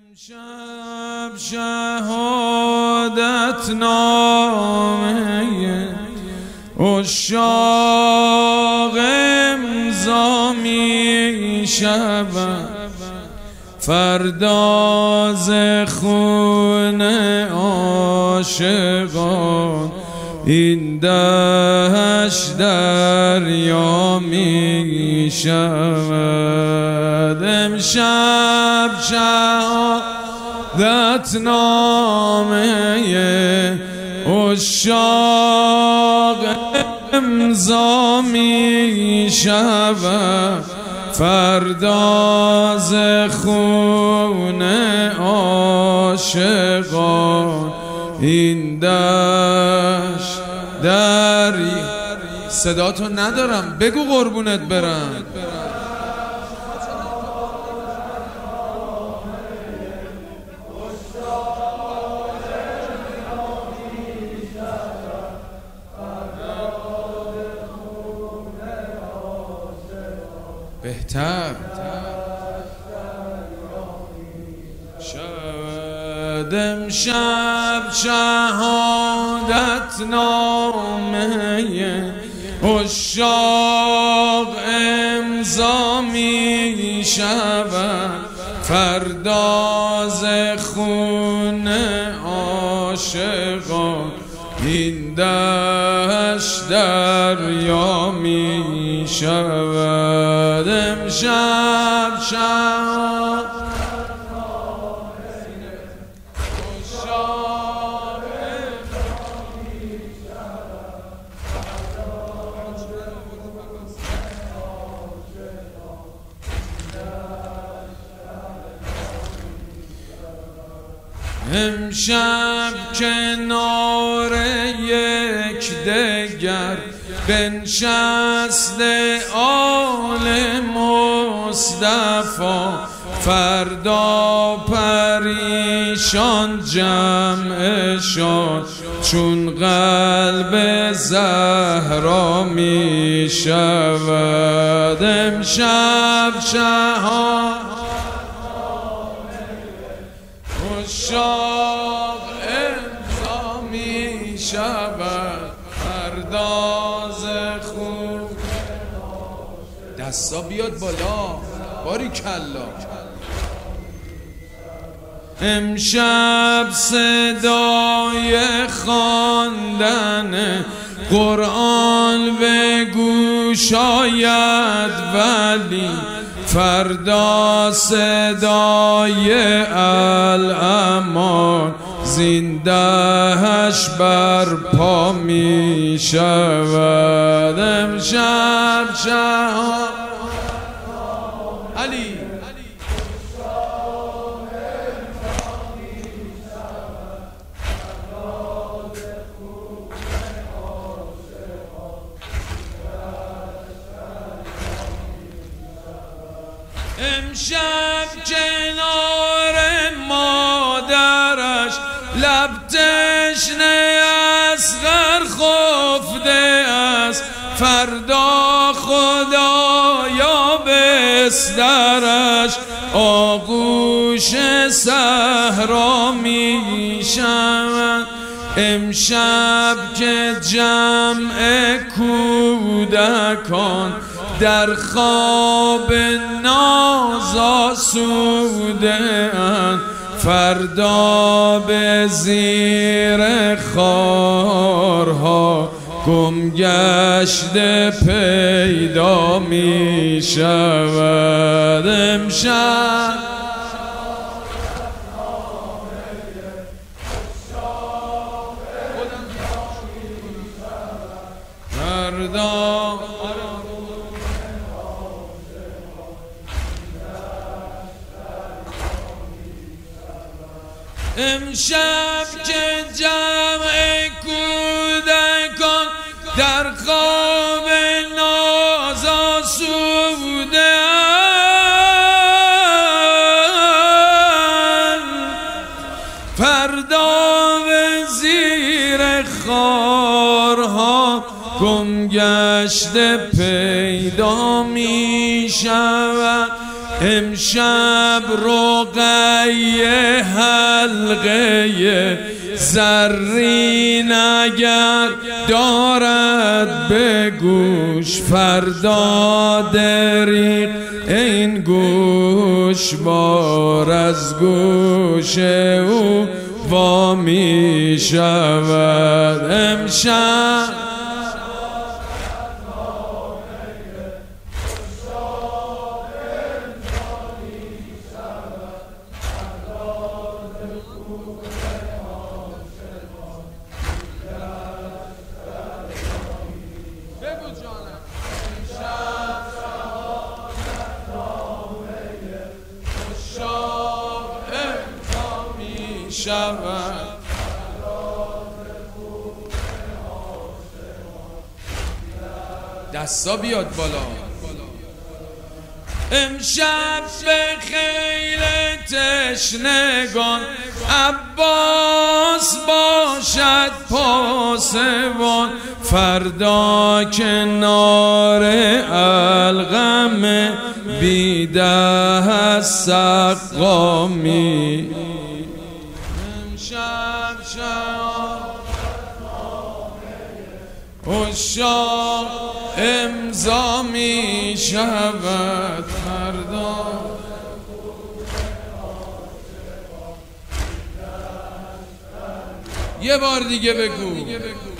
امشب شهادت نامه عشاق امضا می شود، فردا ز خون عاشقان این دشت دریا می شود. امشب شهادت نامه عشاق امضا می شود، فردا ز خون عاشقان این دشت دریا. صداتو ندارم، بگو قربونت برم. بهتر شد امشب شهادت نامه عشاق امضا می شود، فردا ز خون عاشقان این دشت دریا می شود. امشب شهادت عشاق می شود. امشب کنار یکدیگر بنشسته آل مصطفی، فردا پریشان جمعشان چون قلب زهرا می شود. امشب شهادت عشاق امضا می شود، فردا ز خون. دستا بیاد بالا، باریکلا. امشب صدای خواندن قرآن به گوش آید ولی فردا صدای الامان زین دشت برپا می شود. امشب شهادت علی امشب کنار مادرش لب تشنه اصغر خفته است، فردا خدایا بسترش آغوش صحرا می شود. امشب که جمع کودکان در خواب ناز آسوده اند، فردا به زیر خارها گم گشته پیدا می شود. امشب فردا امشب که جمع کودکان در خواب ناز آسوده اند، فردا به زیر خارها گم گشته پیدا می شود. امشب رقیه حلقه زرین اگر دارد به گوش، فردا دریغ این گوش بار از گوش او وا می شود. امشب شود دستا بیاد بالا. امشب به خیل تشنگان عباس باشد پاسبان، فردا کنار الغم بیده سقامی. عشاق امضا می شود فردا. یه بار دیگه بگو.